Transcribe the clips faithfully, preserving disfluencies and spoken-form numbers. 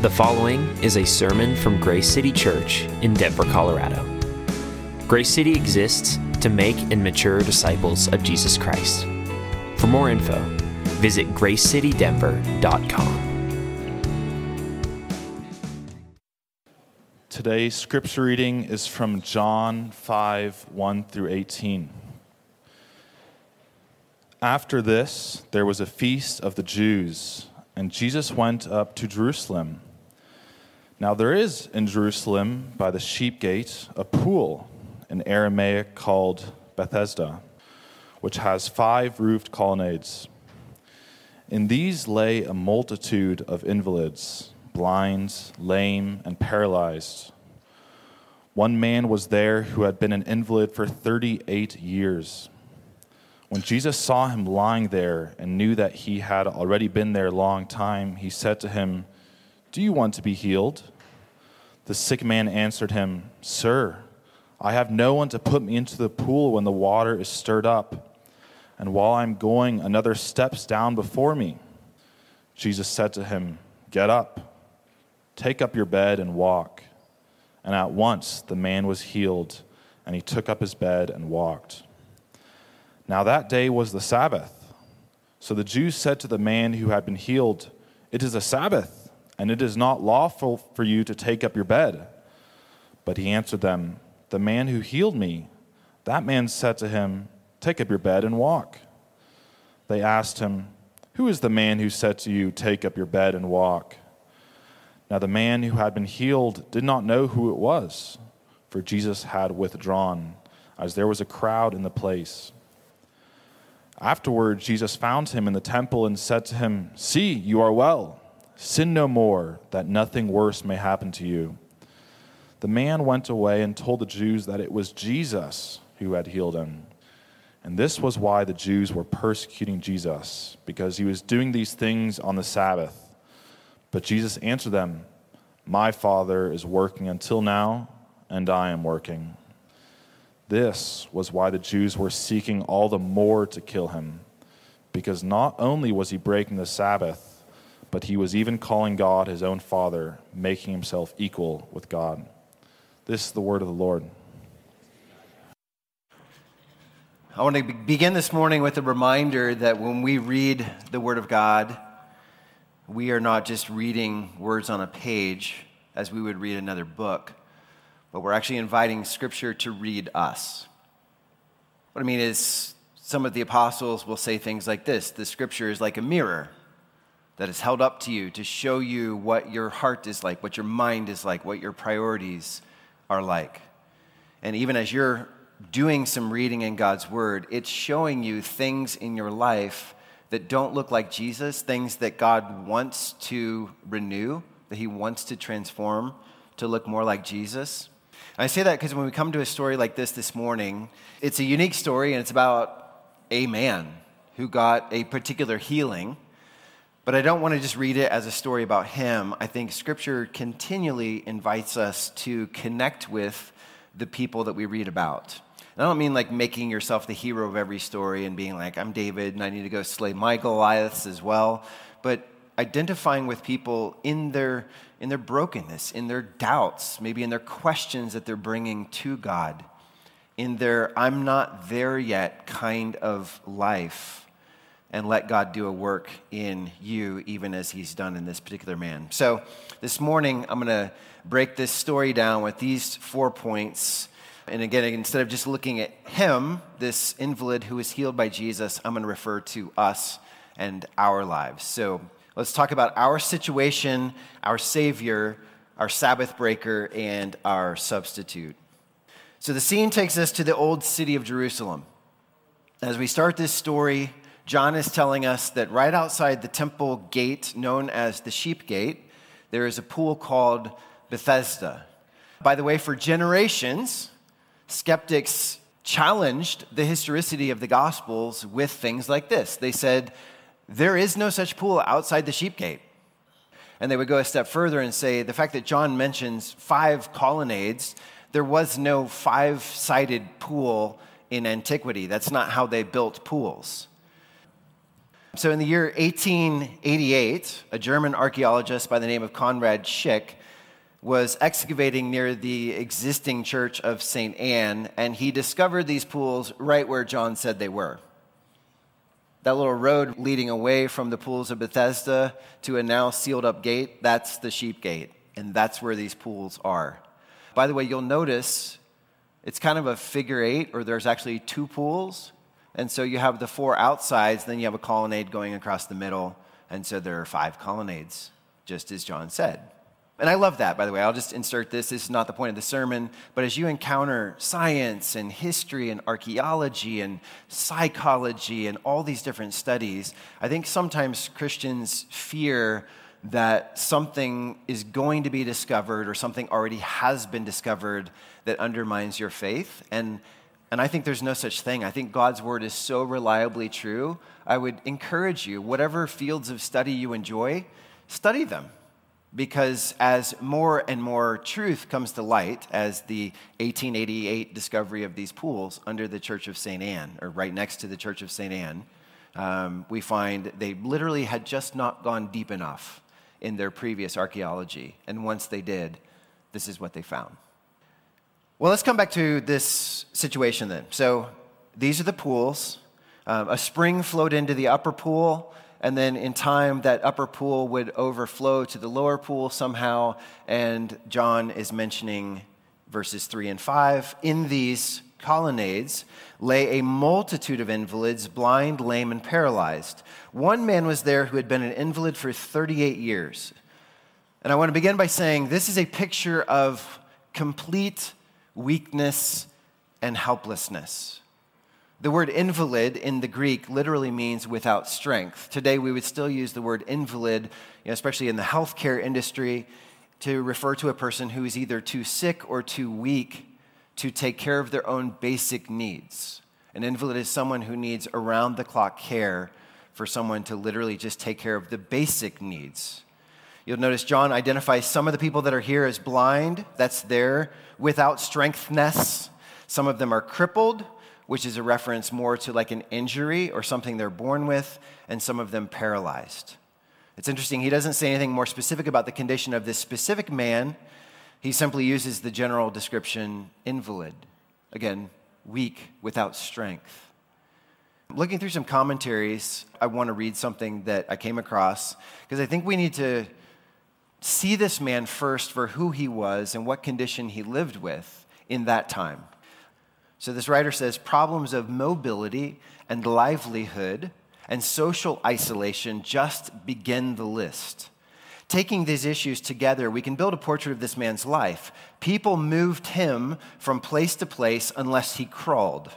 The following is a sermon from Grace City Church in Denver, Colorado. Grace City exists to make and mature disciples of Jesus Christ. For more info, visit grace city denver dot com. Today's scripture reading is from John five, one through eighteen. After this, there was a feast of the Jews, and Jesus went up to Jerusalem. Now there is in Jerusalem, by the sheep gate, a pool, in Aramaic called Bethesda, which has five roofed colonnades. In these lay a multitude of invalids, blind, lame, and paralyzed. One man was there who had been an invalid for thirty-eight years. When Jesus saw him lying there and knew that he had already been there a long time, he said to him, "Do you want to be healed?" The sick man answered him, "Sir, I have no one to put me into the pool when the water is stirred up, and while I'm going, another steps down before me." Jesus said to him, "Get up, take up your bed and walk." And at once the man was healed, and he took up his bed and walked. Now that day was the Sabbath. So the Jews said to the man who had been healed, "It is a Sabbath, and it is not lawful for you to take up your bed." But he answered them, "The man who healed me, that man said to him, 'Take up your bed and walk.'" They asked him, "Who is the man who said to you, 'Take up your bed and walk'?" Now the man who had been healed did not know who it was, for Jesus had withdrawn, as there was a crowd in the place. Afterward, Jesus found him in the temple and said to him, "See, you are well. Sin no more, that nothing worse may happen to you." The man went away and told the Jews that it was Jesus who had healed him. And this was why the Jews were persecuting Jesus, because he was doing these things on the Sabbath. But Jesus answered them, "My Father is working until now, and I am working." This was why the Jews were seeking all the more to kill him, because not only was he breaking the Sabbath, but he was even calling God his own Father, making himself equal with God. This is the word of the Lord. I want to begin this morning with a reminder that when we read the Word of God, we are not just reading words on a page as we would read another book, but we're actually inviting Scripture to read us. What I mean is, some of the apostles will say things like this: the Scripture is like a mirror that is held up to you to show you what your heart is like, what your mind is like, what your priorities are like. And even as you're doing some reading in God's Word, it's showing you things in your life that don't look like Jesus, things that God wants to renew, that he wants to transform to look more like Jesus. And I say that because when we come to a story like this this morning, it's a unique story, and it's about a man who got a particular healing. But I don't want to just read it as a story about him. I think Scripture continually invites us to connect with the people that we read about. And I don't mean like making yourself the hero of every story and being like, "I'm David and I need to go slay my Goliaths as well," but identifying with people in their in their brokenness, in their doubts, maybe in their questions that they're bringing to God, in their "I'm not there yet" kind of life, and let God do a work in you, even as he's done in this particular man. So this morning, I'm going to break this story down with these four points. And again, instead of just looking at him, this invalid who was healed by Jesus, I'm going to refer to us and our lives. So let's talk about our situation, our Savior, our Sabbath breaker, and our substitute. So the scene takes us to the old city of Jerusalem. As we start this story, John is telling us that right outside the temple gate, known as the Sheep Gate, there is a pool called Bethesda. By the way, for generations, skeptics challenged the historicity of the Gospels with things like this. They said, there is no such pool outside the sheep gate. And they would go a step further and say, the fact that John mentions five colonnades, there was no five-sided pool in antiquity. That's not how they built pools. So in the year eighteen eighty-eight, a German archaeologist by the name of Konrad Schick was excavating near the existing church of Saint Anne, and he discovered these pools right where John said they were. That little road leading away from the pools of Bethesda to a now sealed up gate, that's the sheep gate, and that's where these pools are. By the way, you'll notice it's kind of a figure eight, or there's actually two pools. And so you have the four outsides, then you have a colonnade going across the middle, and so there are five colonnades, just as John said. And I love that, by the way. I'll just insert this. This is not the point of the sermon, but as you encounter science and history and archaeology and psychology and all these different studies, I think sometimes Christians fear that something is going to be discovered or something already has been discovered that undermines your faith. And And I think there's no such thing. I think God's word is so reliably true. I would encourage you, whatever fields of study you enjoy, study them. Because as more and more truth comes to light, as the eighteen eighty-eight discovery of these pools under the Church of Saint Anne, or right next to the Church of Saint Anne, um, we find they literally had just not gone deep enough in their previous archaeology. And once they did, this is what they found. Well, let's come back to this situation then. So these are the pools. Um, a spring flowed into the upper pool, and then in time that upper pool would overflow to the lower pool somehow, and John is mentioning verses three and five. In these colonnades lay a multitude of invalids, blind, lame, and paralyzed. One man was there who had been an invalid for thirty-eight years. And I want to begin by saying this is a picture of complete weakness and helplessness. The word invalid in the Greek literally means without strength. Today we would still use the word invalid, you know, especially in the healthcare industry, to refer to a person who is either too sick or too weak to take care of their own basic needs. An invalid is someone who needs around-the-clock care for someone to literally just take care of the basic needs. You'll notice John identifies some of the people that are here as blind. That's there. Without strengthness. Some of them are crippled, which is a reference more to like an injury or something they're born with, and some of them paralyzed. It's interesting, he doesn't say anything more specific about the condition of this specific man. He simply uses the general description, invalid. Again, weak, without strength. Looking through some commentaries, I want to read something that I came across, because I think we need to see this man first for who he was and what condition he lived with in that time. So this writer says, problems of mobility and livelihood and social isolation just begin the list. Taking these issues together, we can build a portrait of this man's life. People moved him from place to place unless he crawled.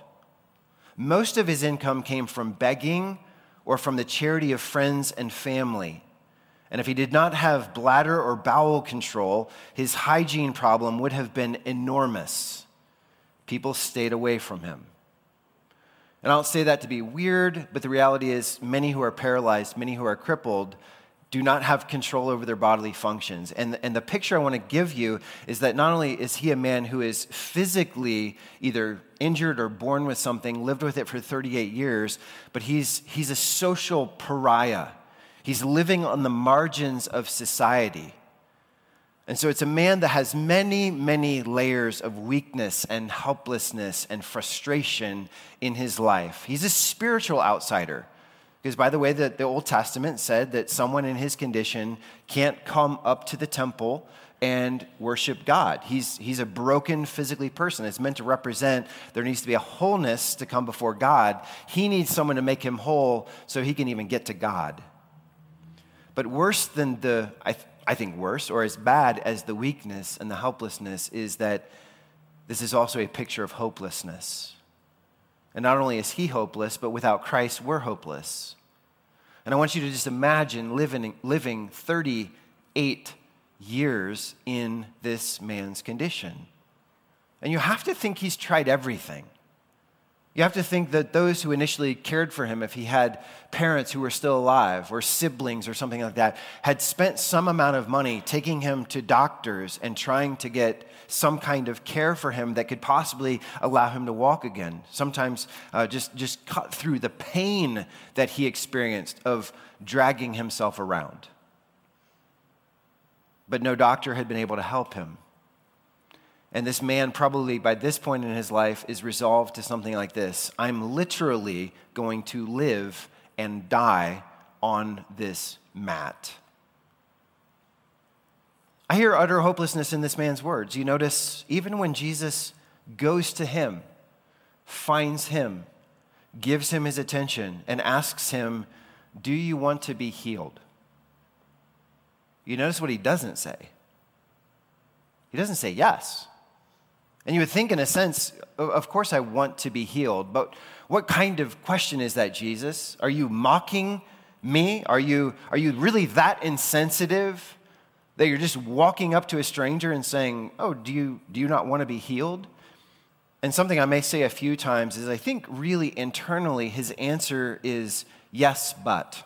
Most of his income came from begging or from the charity of friends and family. And if he did not have bladder or bowel control, his hygiene problem would have been enormous. People stayed away from him. And I don't say that to be weird, but the reality is many who are paralyzed, many who are crippled, do not have control over their bodily functions. And, and the picture I want to give you is that not only is he a man who is physically either injured or born with something, lived with it for thirty-eight years, but he's, he's a social pariah. He's living on the margins of society. And so it's a man that has many, many layers of weakness and helplessness and frustration in his life. He's a spiritual outsider. Because by the way, the, the Old Testament said that someone in his condition can't come up to the temple and worship God. He's, he's a broken physically person. It's meant to represent there needs to be a wholeness to come before God. He needs someone to make him whole so he can even get to God. But worse than the, I, th- I think worse, or as bad as the weakness and the helplessness, is that this is also a picture of hopelessness. And not only is he hopeless, but without Christ, we're hopeless. And I want you to just imagine living, living thirty-eight years in this man's condition. And you have to think he's tried everything. You have to think that those who initially cared for him, if he had parents who were still alive or siblings or something like that, had spent some amount of money taking him to doctors and trying to get some kind of care for him that could possibly allow him to walk again. Sometimes uh, just, just cut through the pain that he experienced of dragging himself around. But no doctor had been able to help him. And this man probably by this point in his life is resolved to something like this: I'm literally going to live and die on this mat. I hear utter hopelessness in this man's words. You notice even when Jesus goes to him, finds him, gives him his attention, and asks him, do you want to be healed? You notice what he doesn't say. He doesn't say yes. And you would think, in a sense, of course I want to be healed, but what kind of question is that, Jesus? Are you mocking me? Are you, are you really that insensitive that you're just walking up to a stranger and saying, oh, do you, do you not want to be healed? And something I may say a few times is I think really internally his answer is yes, but.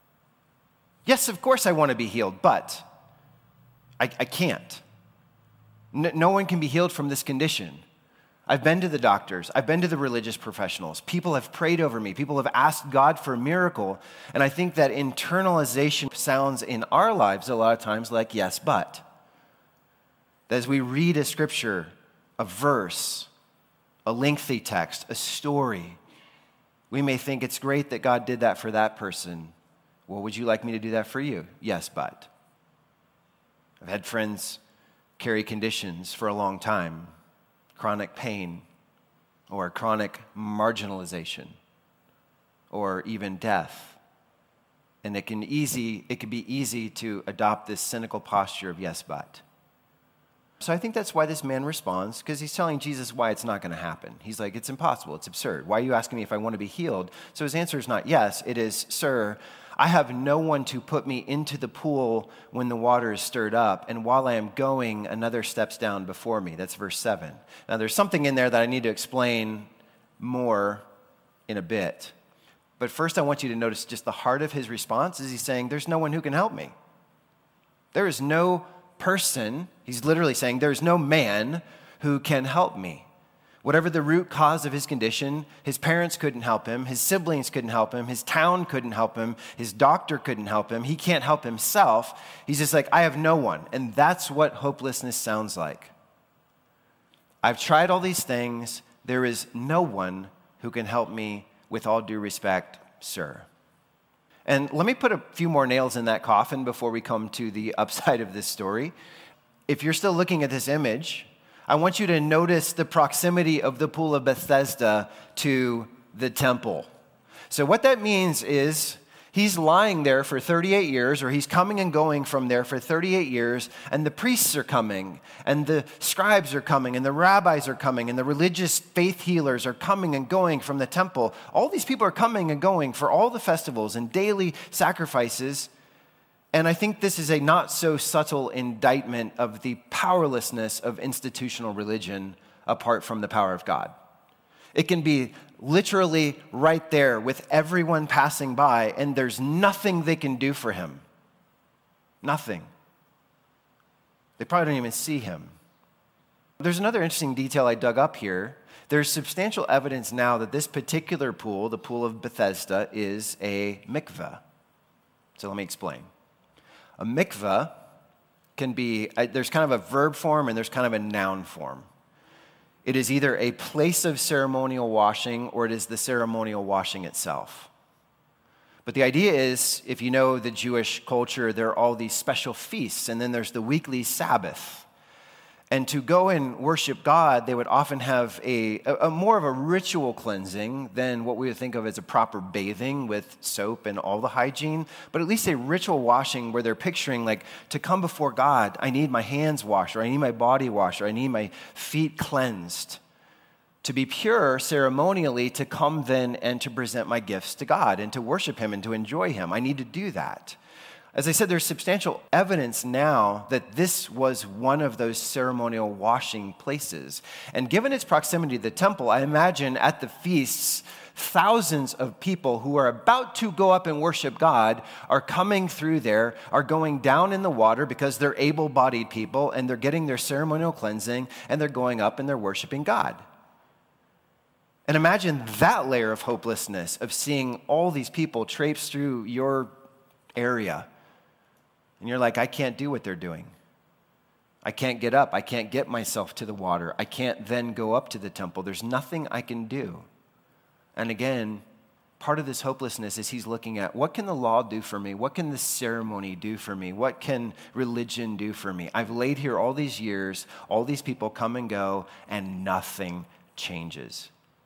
Yes, of course I want to be healed, but I, I can't. No one can be healed from this condition. I've been to the doctors. I've been to the religious professionals. People have prayed over me. People have asked God for a miracle. And I think that internalization sounds in our lives a lot of times like yes, but. That as we read a scripture, a verse, a lengthy text, a story, we may think it's great that God did that for that person. Well, would you like me to do that for you? Yes, but. I've had friends carry conditions for a long time, chronic pain or chronic marginalization or even death. And it can easy it can be easy to adopt this cynical posture of yes, but. So I think that's why this man responds, because he's telling Jesus why it's not going to happen. He's like, it's impossible, it's absurd. Why are you asking me if I want to be healed? So his answer is not yes, it is, sir, I have no one to put me into the pool when the water is stirred up, and while I am going, another steps down before me. That's verse seven. Now, there's something in there that I need to explain more in a bit. But first, I want you to notice just the heart of his response is he's saying, there's no one who can help me. There is no person, he's literally saying, there's no man who can help me. Whatever the root cause of his condition, his parents couldn't help him, his siblings couldn't help him, his town couldn't help him, his doctor couldn't help him, he can't help himself. He's just like, I have no one. And that's what hopelessness sounds like. I've tried all these things. There is no one who can help me, with all due respect, sir. And let me put a few more nails in that coffin before we come to the upside of this story. If you're still looking at this image, I want you to notice the proximity of the pool of Bethesda to the temple. So what that means is he's lying there for thirty-eight years, or he's coming and going from there for thirty-eight years, and the priests are coming, and the scribes are coming, and the rabbis are coming, and the religious faith healers are coming and going from the temple. All these people are coming and going for all the festivals and daily sacrifices. And I think this is a not so subtle indictment of the powerlessness of institutional religion apart from the power of God. It can be literally right there with everyone passing by, and there's nothing they can do for him. Nothing. They probably don't even see him. There's another interesting detail I dug up here. There's substantial evidence now that this particular pool, the pool of Bethesda, is a mikveh. So let me explain. A mikveh can be, there's kind of a verb form and there's kind of a noun form. It is either a place of ceremonial washing or it is the ceremonial washing itself. But the idea is, if you know the Jewish culture, there are all these special feasts, and then there's the weekly Sabbath. And to go and worship God, they would often have a, a, a more of a ritual cleansing than what we would think of as a proper bathing with soap and all the hygiene, but at least a ritual washing where they're picturing, like, to come before God, I need my hands washed, or I need my body washed, or I need my feet cleansed. To be pure ceremonially, to come then and to present my gifts to God and to worship him and to enjoy him. I need to do that. As I said, there's substantial evidence now that this was one of those ceremonial washing places. And given its proximity to the temple, I imagine at the feasts, thousands of people who are about to go up and worship God are coming through there, are going down in the water because they're able-bodied people and they're getting their ceremonial cleansing and they're going up and they're worshiping God. And imagine that layer of hopelessness of seeing all these people traipse through your area. And you're like, I can't do what they're doing. I can't get up. I can't get myself to the water. I can't then go up to the temple. There's nothing I can do. And again, part of this hopelessness is he's looking at, what can the law do for me? What can the ceremony do for me? What can religion do for me? I've laid here all these years, all these people come and go, and nothing changes.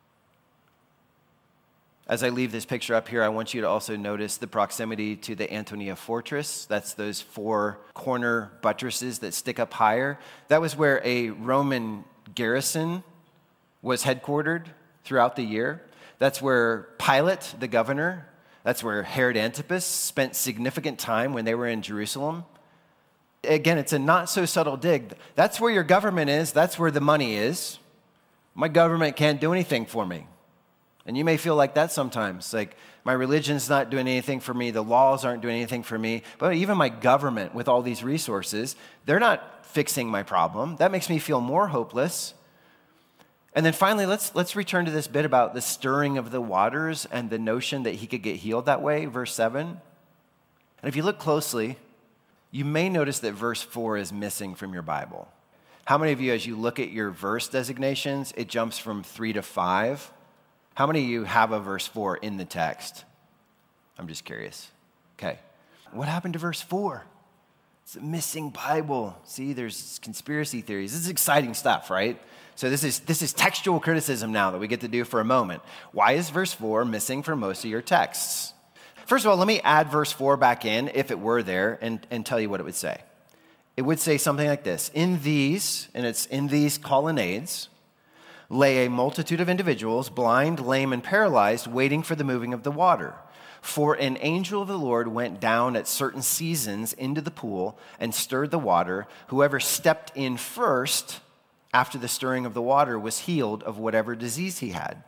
As I leave this picture up here, I want you to also notice the proximity to the Antonia Fortress. That's those four corner buttresses that stick up higher. That was where a Roman garrison was headquartered throughout the year. That's where Pilate, the governor, that's where Herod Antipas spent significant time when they were in Jerusalem. Again, it's a not so subtle dig. That's where your government is. That's where the money is. My government can't do anything for me. And you may feel like that sometimes, like my religion's not doing anything for me, the laws aren't doing anything for me, but even my government with all these resources, they're not fixing my problem. That makes me feel more hopeless. And then finally, let's let's return to this bit about the stirring of the waters and the notion that he could get healed that way, verse seven. And if you look closely, you may notice that verse four is missing from your Bible. How many of you, as you look at your verse designations, it jumps from three to five? How many of you have a verse four in the text? I'm just curious. Okay. What happened to verse four? It's a missing Bible. See, there's conspiracy theories. This is exciting stuff, right? So this is this is textual criticism now that we get to do for a moment. Why is verse four missing from most of your texts? First of all, let me add verse four back in, if it were there, and, and tell you what it would say. It would say something like this. In these, and it's in these colonnades, lay a multitude of individuals, blind, lame, and paralyzed, waiting for the moving of the water. For an angel of the Lord went down at certain seasons into the pool and stirred the water. Whoever stepped in first after the stirring of the water was healed of whatever disease he had.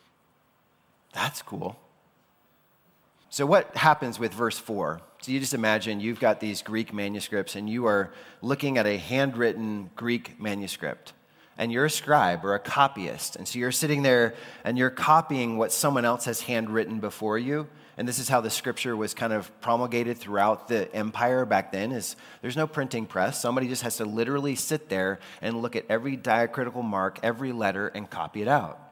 That's cool. So what happens with verse four? So you just imagine you've got these Greek manuscripts and you are looking at a handwritten Greek manuscript. And you're a scribe or a copyist. And so you're sitting there and you're copying what someone else has handwritten before you. And this is how the scripture was kind of promulgated throughout the empire back then, is there's no printing press. Somebody just has to literally sit there and look at every diacritical mark, every letter, and copy it out.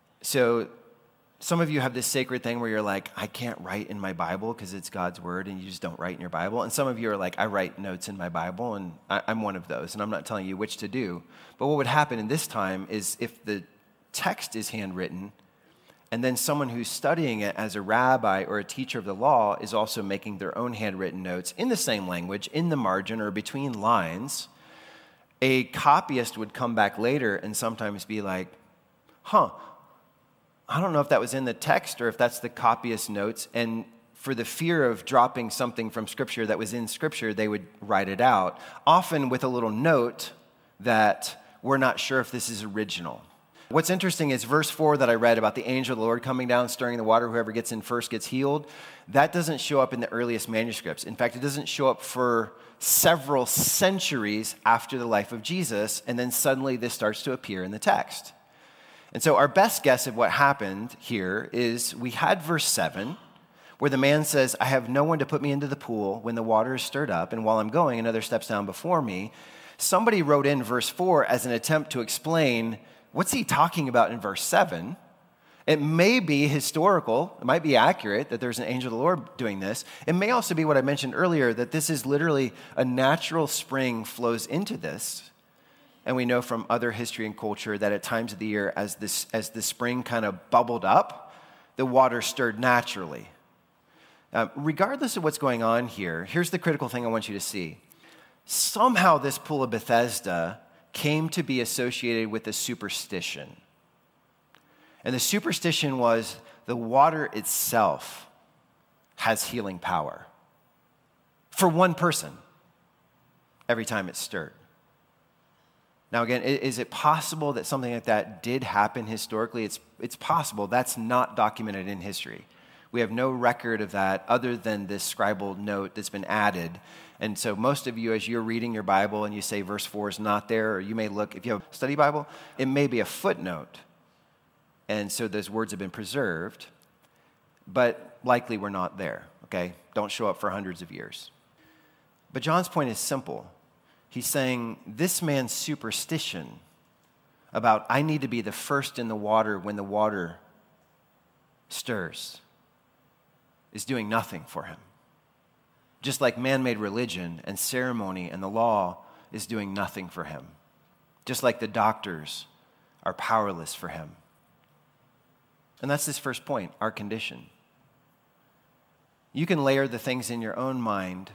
So some of you have this sacred thing where you're like, I can't write in my Bible because it's God's word, and you just don't write in your Bible. And some of you are like, I write notes in my Bible, and I, I'm one of those, and I'm not telling you which to do. But what would happen in this time is if the text is handwritten, and then someone who's studying it as a rabbi or a teacher of the law is also making their own handwritten notes in the same language, in the margin or between lines, a copyist would come back later and sometimes be like, huh, I don't know if that was in the text or if that's the copyist's notes. And for the fear of dropping something from Scripture that was in Scripture, they would write it out, often with a little note that we're not sure if this is original. What's interesting is verse four that I read about the angel of the Lord coming down, stirring the water, whoever gets in first gets healed. That doesn't show up in the earliest manuscripts. In fact, it doesn't show up for several centuries after the life of Jesus, and then suddenly this starts to appear in the text. And so our best guess of what happened here is we had verse seven, where the man says, I have no one to put me into the pool when the water is stirred up, and while I'm going, another steps down before me. Somebody wrote in verse four as an attempt to explain, what's he talking about in verse seven? It may be historical. It might be accurate that there's an angel of the Lord doing this. It may also be what I mentioned earlier, that this is literally a natural spring flows into this. And we know from other history and culture that at times of the year, as this as the spring kind of bubbled up, the water stirred naturally. Uh, regardless of what's going on here, here's the critical thing I want you to see. Somehow this pool of Bethesda came to be associated with a superstition. And the superstition was the water itself has healing power. for one person every time it's stirred. Now again, is it possible that something like that did happen historically? It's, it's possible. That's not documented in history. We have no record of that other than this scribal note that's been added. And so most of you, as you're reading your Bible and you say verse four is not there, or you may look, if you have a study Bible, it may be a footnote. And so those words have been preserved, but likely we're not there, okay? Don't show up for hundreds of years. But John's point is simple. He's saying this man's superstition about I need to be the first in the water when the water stirs is doing nothing for him. Just like man-made religion and ceremony and the law is doing nothing for him. Just like the doctors are powerless for him. And that's this first point, our condition. You can layer the things in your own mind,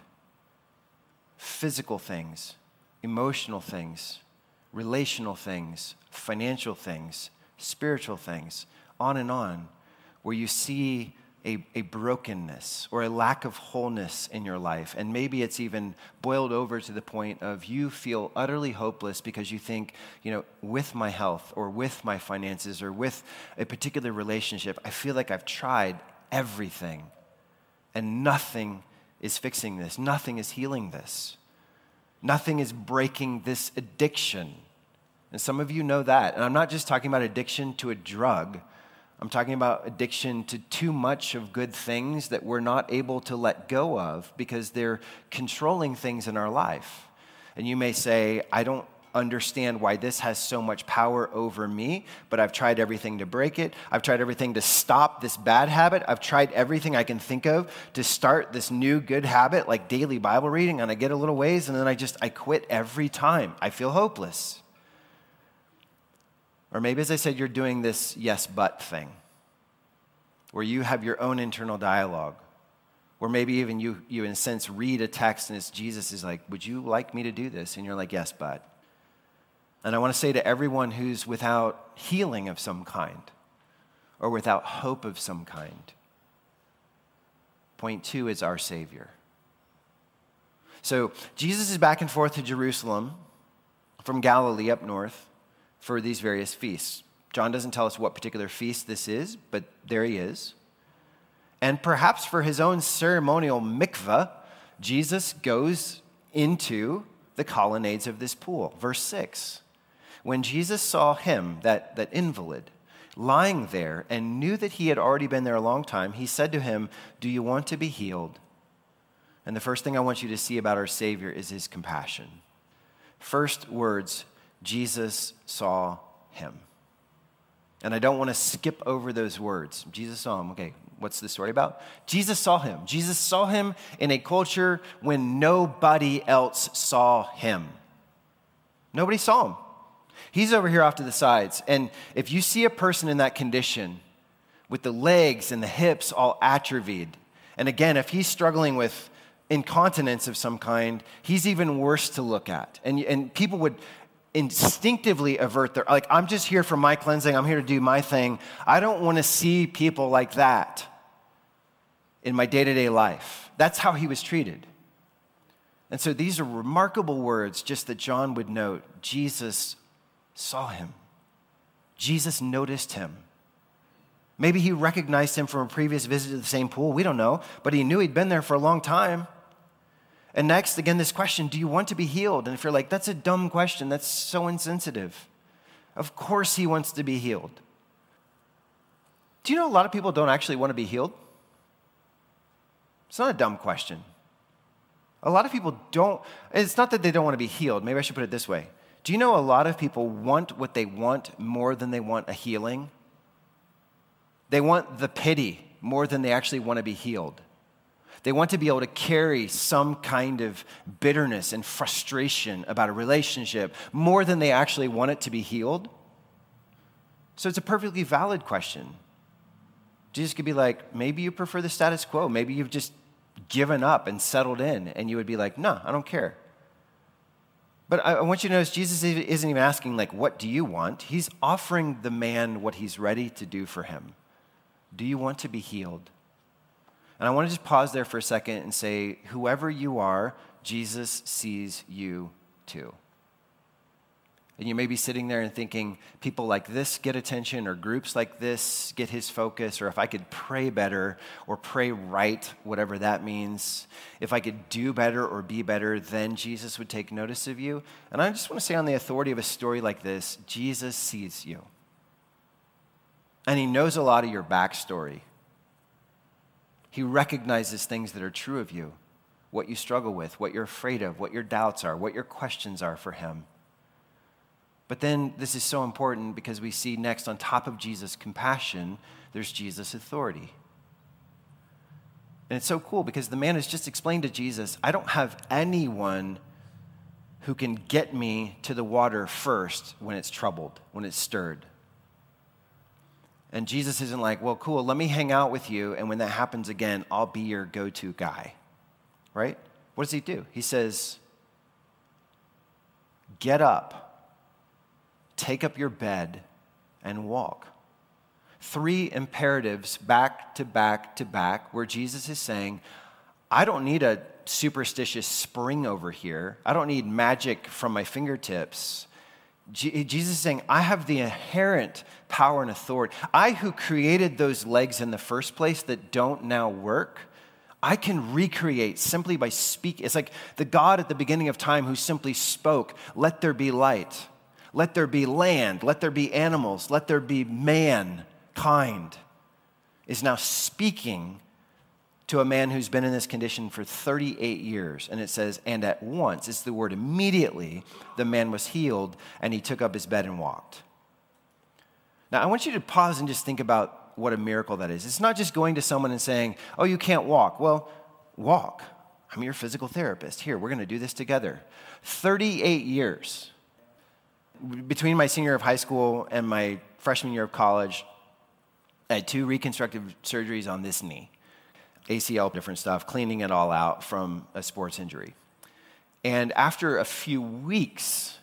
physical things, emotional things, relational things, financial things, spiritual things, on and on, where you see a, a brokenness or a lack of wholeness in your life. And maybe it's even boiled over to the point of you feel utterly hopeless because you think, you know, with my health or with my finances or with a particular relationship, I feel like I've tried everything and nothing is fixing this. Nothing is healing this. Nothing is breaking this addiction. And some of you know that. And I'm not just talking about addiction to a drug. I'm talking about addiction to too much of good things that we're not able to let go of because they're controlling things in our life. And you may say, I don't understand why this has so much power over me, but I've tried everything to break it. I've tried everything to stop this bad habit. I've tried everything I can think of to start this new good habit, like daily Bible reading, and I get a little ways, and then I just, I quit every time. I feel hopeless. Or maybe, as I said, you're doing this yes, but thing, where you have your own internal dialogue, where maybe even you, you in a sense, read a text and it's Jesus is like, would you like me to do this? And you're like, yes, but. And I want to say to everyone who's without healing of some kind or without hope of some kind, point two is our Savior. So Jesus is back and forth to Jerusalem from Galilee up north for these various feasts. John doesn't tell us what particular feast this is, but there he is. And perhaps for his own ceremonial mikveh, Jesus goes into the colonnades of this pool. Verse six. When Jesus saw him, that, that invalid, lying there and knew that he had already been there a long time, he said to him, do you want to be healed? And the first thing I want you to see about our Savior is his compassion. First words, Jesus saw him. And I don't want to skip over those words. Jesus saw him. Okay, what's the story about? Jesus saw him. Jesus saw him in a culture when nobody else saw him. Nobody saw him. He's over here off to the sides. And if you see a person in that condition with the legs and the hips all atrophied, and again, if he's struggling with incontinence of some kind, he's even worse to look at. And, and people would instinctively avert their, like, I'm just here for my cleansing. I'm here to do my thing. I don't want to see people like that in my day-to-day life. That's how he was treated. And so these are remarkable words, just that John would note. Jesus saw him. Jesus noticed him. Maybe he recognized him from a previous visit to the same pool. We don't know. But he knew he'd been there for a long time. And next, again, this question, do you want to be healed? And if you're like, that's a dumb question, that's so insensitive. Of course he wants to be healed. Do you know a lot of people don't actually want to be healed? It's not a dumb question. A lot of people don't, it's not that they don't want to be healed. Maybe I should put it this way. Do you know a lot of people want what they want more than they want a healing? They want the pity more than they actually want to be healed. They want to be able to carry some kind of bitterness and frustration about a relationship more than they actually want it to be healed. So it's a perfectly valid question. Jesus could be like, maybe you prefer the status quo. Maybe you've just given up and settled in. And you would be like, no, I don't care. But I want you to notice Jesus isn't even asking, like, what do you want? He's offering the man what he's ready to do for him. Do you want to be healed? And I want to just pause there for a second and say, whoever you are, Jesus sees you too. And you may be sitting there and thinking, people like this get attention, or groups like this get his focus, or if I could pray better or pray right, whatever that means, if I could do better or be better, then Jesus would take notice of you. And I just want to say, on the authority of a story like this, Jesus sees you. And he knows a lot of your backstory. He recognizes things that are true of you, what you struggle with, what you're afraid of, what your doubts are, what your questions are for him. But then this is so important because we see next, on top of Jesus' compassion, there's Jesus' authority. And it's so cool because the man has just explained to Jesus, I don't have anyone who can get me to the water first when it's troubled, when it's stirred. And Jesus isn't like, well, cool, let me hang out with you, and when that happens again, I'll be your go-to guy, right? What does he do? He says, get up, take up your bed, and walk. Three imperatives back to back to back where Jesus is saying, I don't need a superstitious spring over here. I don't need magic from my fingertips. Jesus is saying, I have the inherent power and authority. I who created those legs in the first place that don't now work, I can recreate simply by speaking. It's like the God at the beginning of time who simply spoke, let there be light, let there be land, let there be animals, let there be mankind, is now speaking to a man who's been in this condition for thirty-eight years. And it says, and at once, it's the word immediately, the man was healed, and he took up his bed and walked. Now, I want you to pause and just think about what a miracle that is. It's not just going to someone and saying, oh, you can't walk. Well, walk. I'm your physical therapist. Here, we're going to do this together. thirty-eight years. Between my senior year of high school and my freshman year of college, I had two reconstructive surgeries on this knee. A C L, different stuff, cleaning it all out from a sports injury. And after a few weeks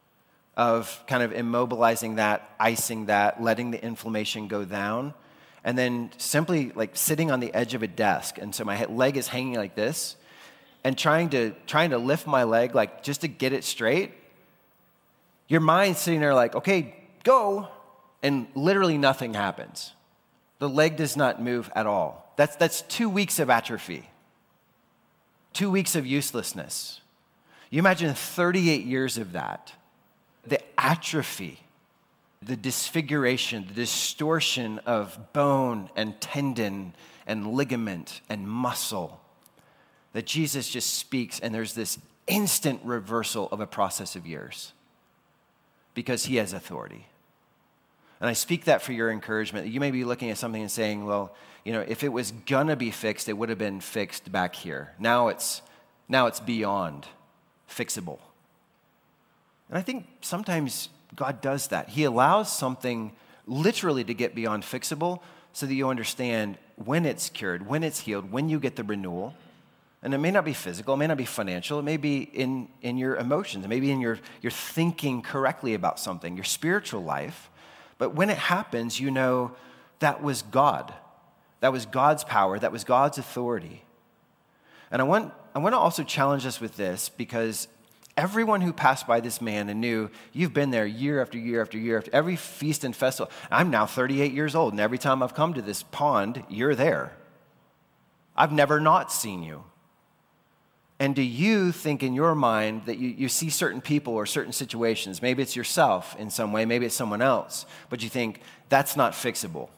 of kind of immobilizing that, icing that, letting the inflammation go down, and then simply like sitting on the edge of a desk, and so my leg is hanging like this, and trying to trying to lift my leg like just to get it straight, your mind's sitting there like, okay, go, and literally nothing happens. The leg does not move at all. That's, that's two weeks of atrophy, two weeks of uselessness. You imagine thirty-eight years of that, the atrophy, the disfiguration, the distortion of bone and tendon and ligament and muscle that Jesus just speaks, and there's this instant reversal of a process of years because he has authority. And I speak that for your encouragement. You may be looking at something and saying, well, you know, if it was gonna be fixed, it would have been fixed back here. Now it's, now it's beyond fixable. And I think sometimes God does that. He allows something literally to get beyond fixable so that you understand when it's cured, when it's healed, when you get the renewal. And it may not be physical, it may not be financial, it may be in, in your emotions, it may be in your, your thinking correctly about something, your spiritual life. But when it happens, you know that was God. That was God's power. That was God's authority. And I want, I want to also challenge us with this because everyone who passed by this man and knew, you've been there year after year after year, after every feast and festival. I'm now thirty-eight years old, and every time I've come to this pond, you're there. I've never not seen you. And do you think in your mind that you, you see certain people or certain situations, maybe it's yourself in some way, maybe it's someone else, but you think, that's not fixable.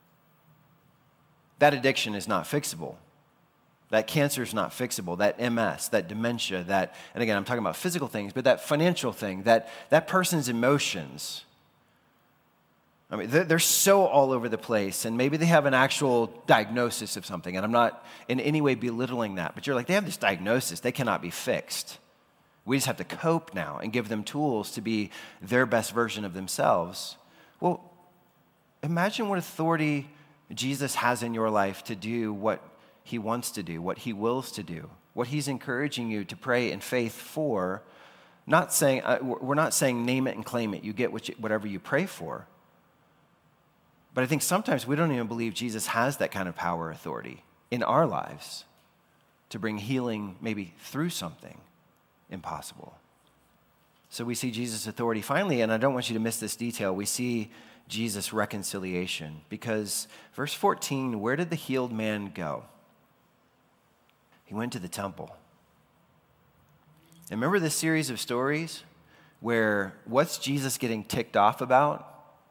That addiction is not fixable. That cancer is not fixable. That M S, that dementia, that, and again, I'm talking about physical things, but that financial thing, that, that person's emotions, I mean, they're, they're so all over the place, and maybe they have an actual diagnosis of something, and I'm not in any way belittling that, but you're like, they have this diagnosis, they cannot be fixed. We just have to cope now and give them tools to be their best version of themselves. Well, imagine what authority Jesus has in your life to do what he wants to do, what he wills to do, what he's encouraging you to pray in faith for. Not saying, uh, we're not saying name it and claim it. You get what you, whatever you pray for. But I think sometimes we don't even believe Jesus has that kind of power or authority. in our lives to bring healing maybe through something impossible. So we see Jesus' authority. Finally, and I don't want you to miss this detail, we see Jesus' reconciliation. Because verse fourteen, where did the healed man go? He went to the temple. And remember this series of stories where what's Jesus getting ticked off about?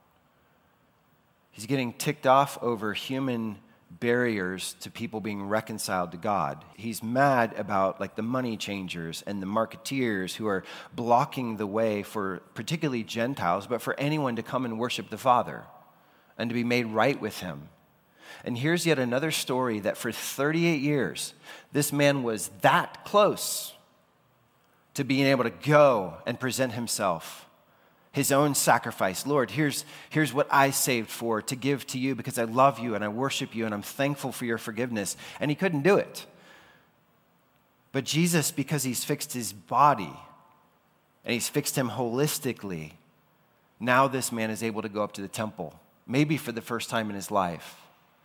He's getting ticked off over human barriers to people being reconciled to God. He's mad about like the money changers and the marketeers who are blocking the way for particularly Gentiles, but for anyone to come and worship the Father and to be made right with him. And here's yet another story that for thirty-eight years, this man was that close to being able to go and present himself, his own sacrifice. Lord, here's, here's what I saved for to give to you because I love you and I worship you and I'm thankful for your forgiveness. And he couldn't do it. But Jesus, because he's fixed his body and he's fixed him holistically, now this man is able to go up to the temple, maybe for the first time in his life.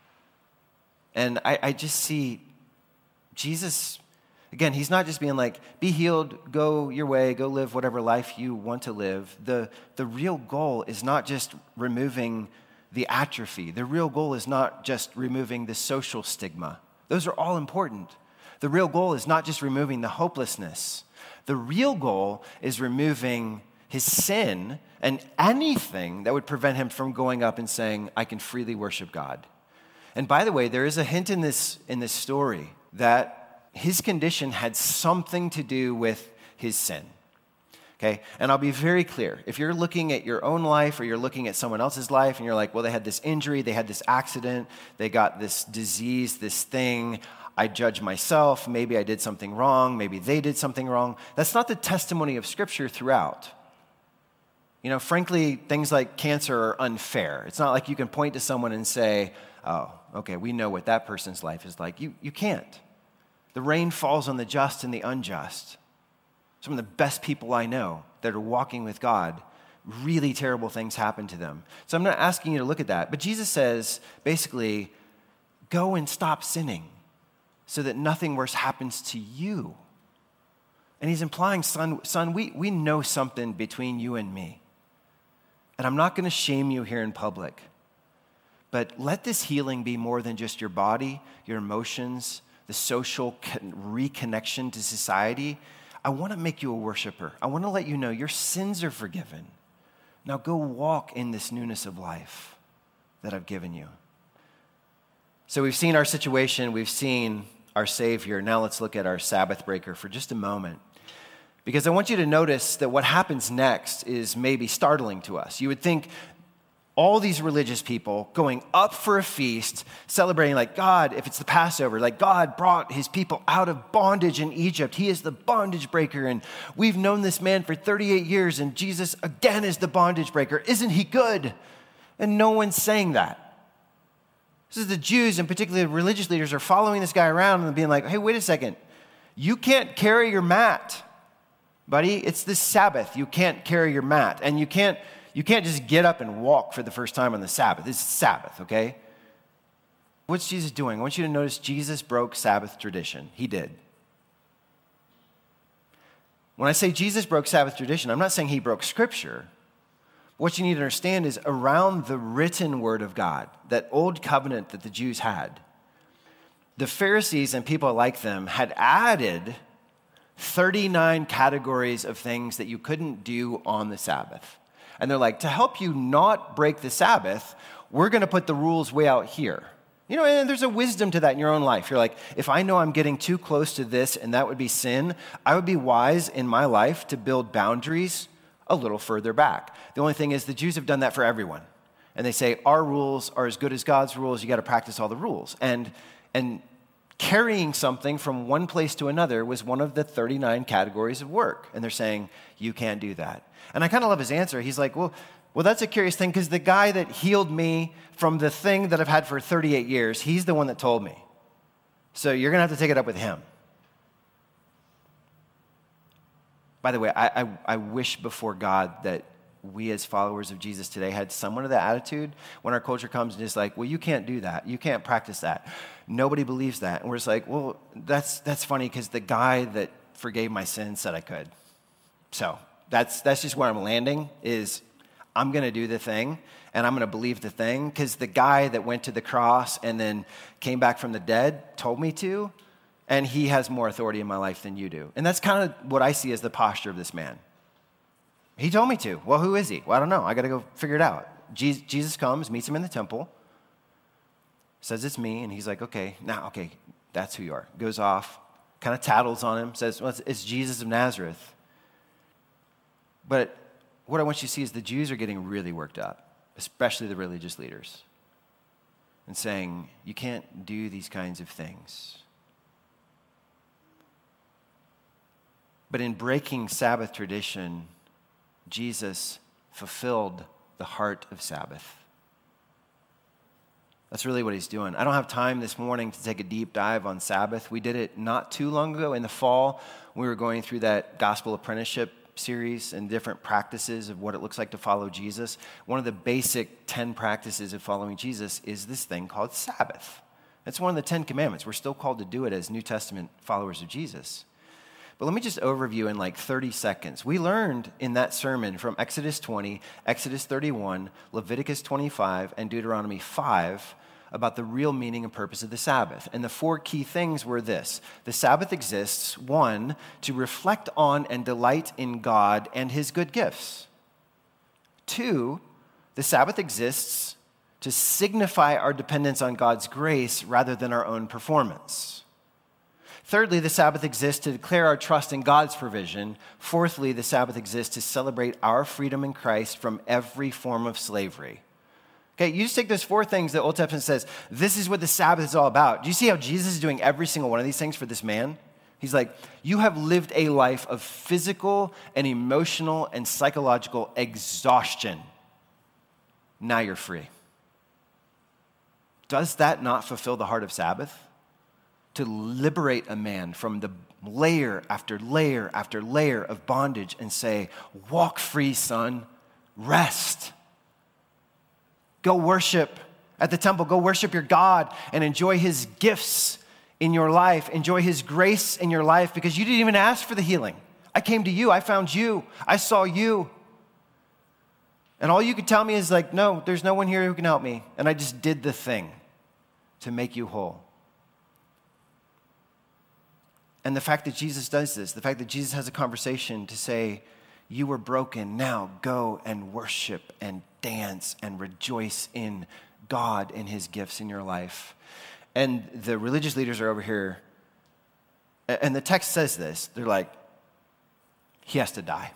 And I, I just see Jesus, again, he's not just being like, be healed, go your way, go live whatever life you want to live. The, the real goal is not just removing the atrophy. The real goal is not just removing the social stigma. Those are all important. The real goal is not just removing the hopelessness. The real goal is removing his sin and anything that would prevent him from going up and saying, I can freely worship God. And by the way, there is a hint in this, in this story that his condition had something to do with his sin. Okay? And I'll be very clear. If you're looking at your own life or you're looking at someone else's life and you're like, well, they had this injury, they had this accident, they got this disease, this thing, I judge myself, maybe I did something wrong, maybe they did something wrong. That's not the testimony of Scripture throughout. You know, frankly, things like cancer are unfair. It's not like you can point to someone and say, oh, okay, we know what that person's life is like. You, you can't. The rain falls on the just and the unjust. Some of the best people I know that are walking with God, really terrible things happen to them. So I'm not asking you to look at that. But Jesus says, basically, go and stop sinning so that nothing worse happens to you. And he's implying, son, son we, we know something between you and me. And I'm not going to shame you here in public. But let this healing be more than just your body, your emotions, the social reconnection to society. I want to make you a worshiper. I want to let you know your sins are forgiven. Now go walk in this newness of life that I've given you. So we've seen our situation. We've seen our Savior. Now let's look at our Sabbath breaker for just a moment. Because I want you to notice that what happens next is maybe startling to us. You would think all these religious people going up for a feast, celebrating like God, if it's the Passover, like God brought his people out of bondage in Egypt. He is the bondage breaker, and we've known this man for thirty-eight years, and Jesus again is the bondage breaker. Isn't he good? And no one's saying that. This is the Jews, and particularly the religious leaders, are following this guy around and being like, hey, wait a second. You can't carry your mat, buddy. It's the Sabbath. You can't carry your mat, and you can't You can't just get up and walk for the first time on the Sabbath. This is Sabbath, okay? What's Jesus doing? I want you to notice Jesus broke Sabbath tradition. He did. When I say Jesus broke Sabbath tradition, I'm not saying he broke Scripture. What you need to understand is around the written word of God, that old covenant that the Jews had, the Pharisees and people like them had added thirty-nine categories of things that you couldn't do on the Sabbath. And they're like, to help you not break the Sabbath, we're going to put the rules way out here. You know, and there's a wisdom to that in your own life. You're like, if I know I'm getting too close to this and that would be sin, I would be wise in my life to build boundaries a little further back. The only thing is the Jews have done that for everyone. And they say, our rules are as good as God's rules. You got to practice all the rules. And, and carrying something from one place to another was one of the thirty-nine categories of work. And they're saying, you can't do that. And I kind of love his answer. He's like, well, well, that's a curious thing because the guy that healed me from the thing that I've had for thirty-eight years, he's the one that told me. So you're going to have to take it up with him. By the way, I, I, I wish before God that we as followers of Jesus today had somewhat of that attitude when our culture comes and is like, well, you can't do that. You can't practice that. Nobody believes that. And we're just like, well, that's that's funny because the guy that forgave my sins said I could. So that's that's just where I'm landing is I'm going to do the thing and I'm going to believe the thing because the guy that went to the cross and then came back from the dead told me to, and he has more authority in my life than you do. And that's kind of what I see as the posture of this man. He told me to. Well, who is he? Well, I don't know. I got to go figure it out. Jesus comes, meets him in the temple, says it's me, and he's like, okay, now, okay, that's who you are. Goes off, kind of tattles on him, says, well, it's, it's Jesus of Nazareth. But what I want you to see is the Jews are getting really worked up, especially the religious leaders, and saying, you can't do these kinds of things. But in breaking Sabbath tradition, Jesus fulfilled the heart of Sabbath. That's really what he's doing. I don't have time this morning to take a deep dive on Sabbath. We did it not too long ago in the fall. We were going through that gospel apprenticeship series and different practices of what it looks like to follow Jesus. One of the basic ten practices of following Jesus is this thing called Sabbath. It's one of the Ten Commandments. We're still called to do it as New Testament followers of Jesus. But let me just overview in like thirty seconds. We learned in that sermon from Exodus twenty, Exodus thirty-one, Leviticus twenty-five, and Deuteronomy five about the real meaning and purpose of the Sabbath. And the four key things were this. The Sabbath exists, one, to reflect on and delight in God and his good gifts. Two, the Sabbath exists to signify our dependence on God's grace rather than our own performance. Thirdly, the Sabbath exists to declare our trust in God's provision. Fourthly, the Sabbath exists to celebrate our freedom in Christ from every form of slavery. Okay, you just take those four things that Old Testament says, this is what the Sabbath is all about. Do you see how Jesus is doing every single one of these things for this man? He's like, you have lived a life of physical and emotional and psychological exhaustion. Now you're free. Does that not fulfill the heart of Sabbath? To liberate a man from the layer after layer after layer of bondage and say, walk free, son, rest. Go worship at the temple, go worship your God and enjoy his gifts in your life, enjoy his grace in your life because you didn't even ask for the healing. I came to you, I found you, I saw you. And all you could tell me is like, no, there's no one here who can help me. And I just did the thing to make you whole. And the fact that Jesus does this, the fact that Jesus has a conversation to say, you were broken, now go and worship and dance and rejoice in God and his gifts in your life. And the religious leaders are over here, and the text says this, they're like, he has to die.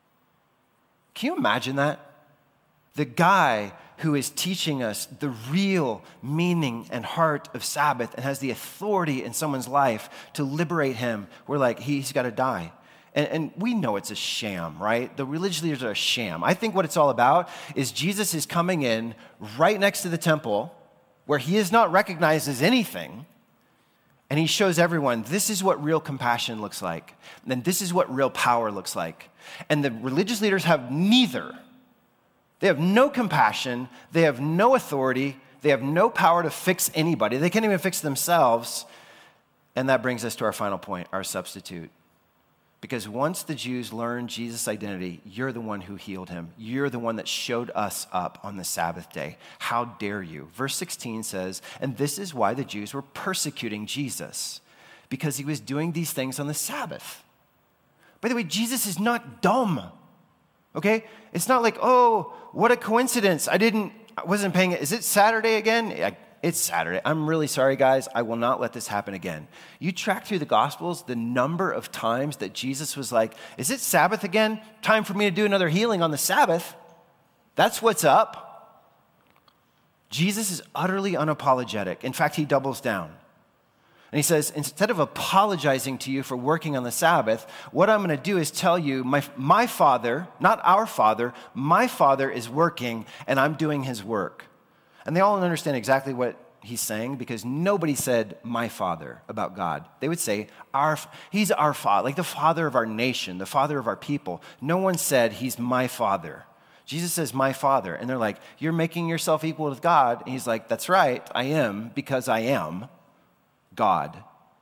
Can you imagine that? The guy who is teaching us the real meaning and heart of Sabbath and has the authority in someone's life to liberate him, we're like, he's got to die. And, and we know it's a sham, right? The religious leaders are a sham. I think what it's all about is Jesus is coming in right next to the temple where he is not recognized as anything, and he shows everyone, this is what real compassion looks like, and this is what real power looks like. And the religious leaders have neither. They have no compassion, they have no authority, they have no power to fix anybody. They can't even fix themselves. And that brings us to our final point, our substitute. Because once the Jews learned Jesus' identity, you're the one who healed him. You're the one that showed us up on the Sabbath day. How dare you? Verse sixteen says, and this is why the Jews were persecuting Jesus, because he was doing these things on the Sabbath. By the way, Jesus is not dumb. Okay? It's not like, oh, what a coincidence. I didn't, I wasn't paying it. Is it Saturday again? It's Saturday. I'm really sorry, guys. I will not let this happen again. You track through the Gospels, the number of times that Jesus was like, is it Sabbath again? Time for me to do another healing on the Sabbath. That's what's up. Jesus is utterly unapologetic. In fact, he doubles down. And he says, instead of apologizing to you for working on the Sabbath, what I'm going to do is tell you, my, my Father, not our Father, my Father is working and I'm doing his work. And they all understand exactly what he's saying because nobody said my Father about God. They would say, our, he's our Father, like the Father of our nation, the Father of our people. No one said he's my Father. Jesus says, my Father. And they're like, you're making yourself equal with God. And he's like, that's right, I am, because I am God.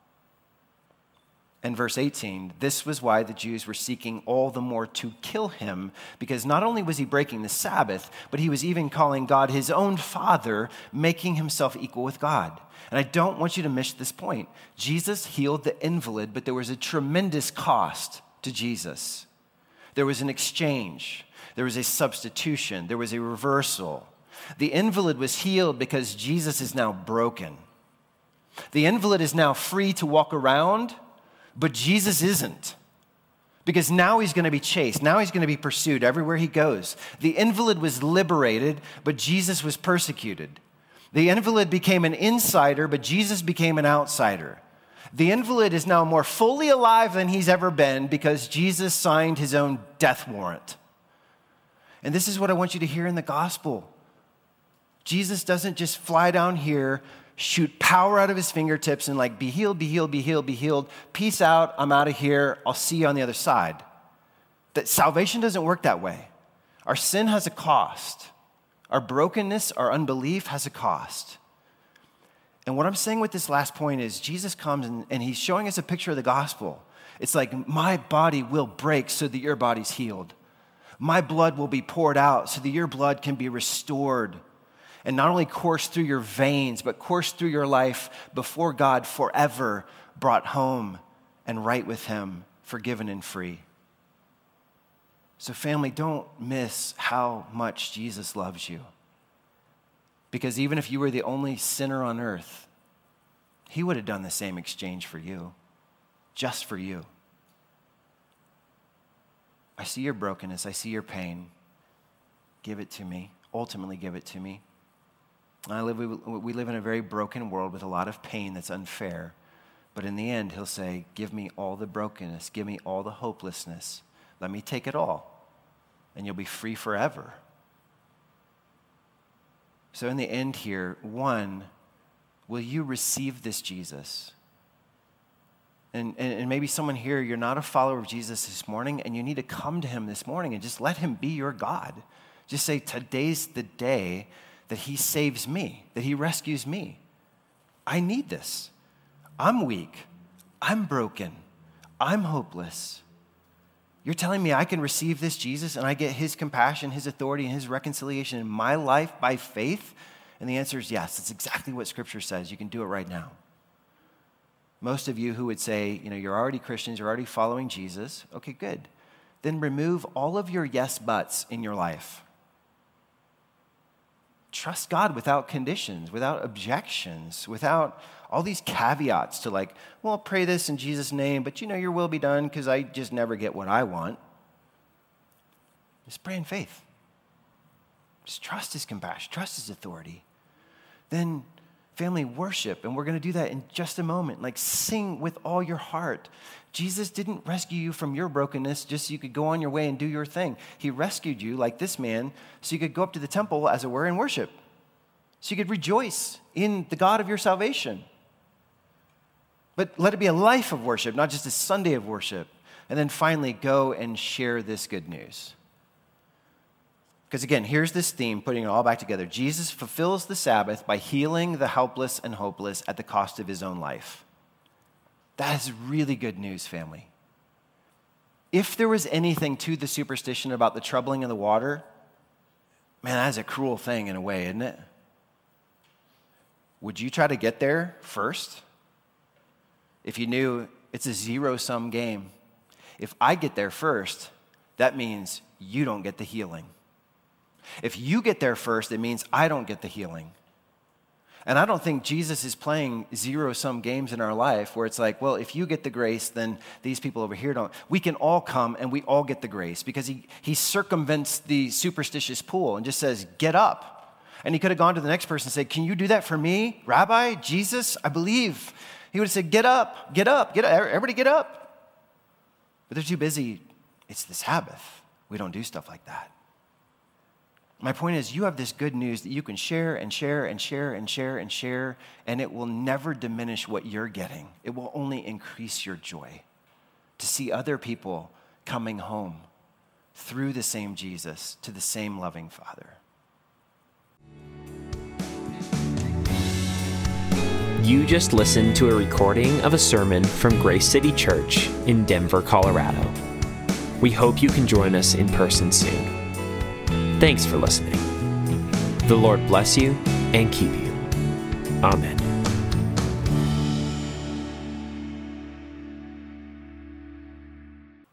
And verse eighteen, this was why the Jews were seeking all the more to kill him, because not only was he breaking the Sabbath, but he was even calling God his own Father, making himself equal with God. And I don't want you to miss this point. Jesus healed the invalid, but there was a tremendous cost to Jesus. There was an exchange. There was a substitution. There was a reversal. The invalid was healed because Jesus is now broken. The invalid is now free to walk around, but Jesus isn't, because now he's going to be chased. Now he's going to be pursued everywhere he goes. The invalid was liberated, but Jesus was persecuted. The invalid became an insider, but Jesus became an outsider. The invalid is now more fully alive than he's ever been because Jesus signed his own death warrant. And this is what I want you to hear in the gospel. Jesus doesn't just fly down here, shoot power out of his fingertips and like, be healed, be healed, be healed, be healed. Peace out, I'm out of here. I'll see you on the other side. That salvation doesn't work that way. Our sin has a cost. Our brokenness, our unbelief has a cost. And what I'm saying with this last point is Jesus comes and, and he's showing us a picture of the gospel. It's like, my body will break so that your body's healed. My blood will be poured out so that your blood can be restored. And not only course through your veins, but course through your life before God forever, brought home and right with him, forgiven and free. So family, don't miss how much Jesus loves you. Because even if you were the only sinner on earth, he would have done the same exchange for you, just for you. I see your brokenness, I see your pain. Give it to me, ultimately give it to me. I live, we, we live in a very broken world with a lot of pain that's unfair. But in the end, he'll say, give me all the brokenness. Give me all the hopelessness. Let me take it all. And you'll be free forever. So in the end here, one, will you receive this Jesus? And, and, and maybe someone here, you're not a follower of Jesus this morning, and you need to come to him this morning and just let him be your God. Just say, today's the day that he saves me, that he rescues me. I need this. I'm weak. I'm broken. I'm hopeless. You're telling me I can receive this Jesus and I get his compassion, his authority, and his reconciliation in my life by faith? And the answer is yes. It's exactly what Scripture says. You can do it right now. Most of you who would say, you know, you're already Christians, you're already following Jesus. Okay, good. Then remove all of your yes buts in your life. Trust God without conditions, without objections, without all these caveats to like, well, I'll pray this in Jesus' name, but you know, your will be done because I just never get what I want. Just pray in faith. Just trust his compassion, trust his authority. Then family, worship, and we're going to do that in just a moment. Like, sing with all your heart. Jesus didn't rescue you from your brokenness just so you could go on your way and do your thing. He rescued you, like this man, so you could go up to the temple, as it were, and worship. So you could rejoice in the God of your salvation. But let it be a life of worship, not just a Sunday of worship. And then finally, go and share this good news. Because again, here's this theme, putting it all back together. Jesus fulfills the Sabbath by healing the helpless and hopeless at the cost of his own life. That is really good news, family. If there was anything to the superstition about the troubling of the water, man, that is a cruel thing in a way, isn't it? Would you try to get there first? If you knew it's a zero-sum game. If I get there first, that means you don't get the healing. If you get there first, it means I don't get the healing. And I don't think Jesus is playing zero-sum games in our life where it's like, well, if you get the grace, then these people over here don't. We can all come and we all get the grace because he, he circumvents the superstitious pool and just says, get up. And he could have gone to the next person and said, can you do that for me? Rabbi, Jesus, I believe. He would have said, get up, get up, get up. Everybody get up. But they're too busy. It's the Sabbath. We don't do stuff like that. My point is, you have this good news that you can share and share and share and share and share, and it will never diminish what you're getting. It will only increase your joy to see other people coming home through the same Jesus to the same loving Father. You just listened to a recording of a sermon from Grace City Church in Denver, Colorado. We hope you can join us in person soon. Thanks for listening. The Lord bless you and keep you. Amen.